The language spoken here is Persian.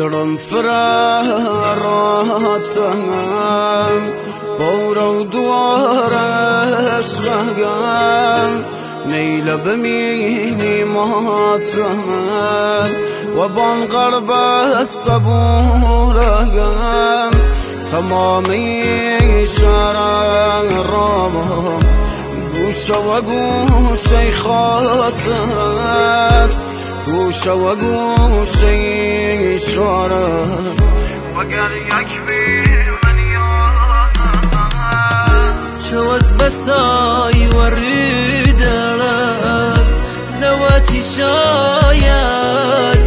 درم فراتم بورو دوار عشقم نیل بمینی ماتم و بان قلب صبورم تمامی شرع را گوشه و گوشه خاطر است گوشه و گوشه شارم وگر یک بی من یادم شود بسای ورید نواتی شاید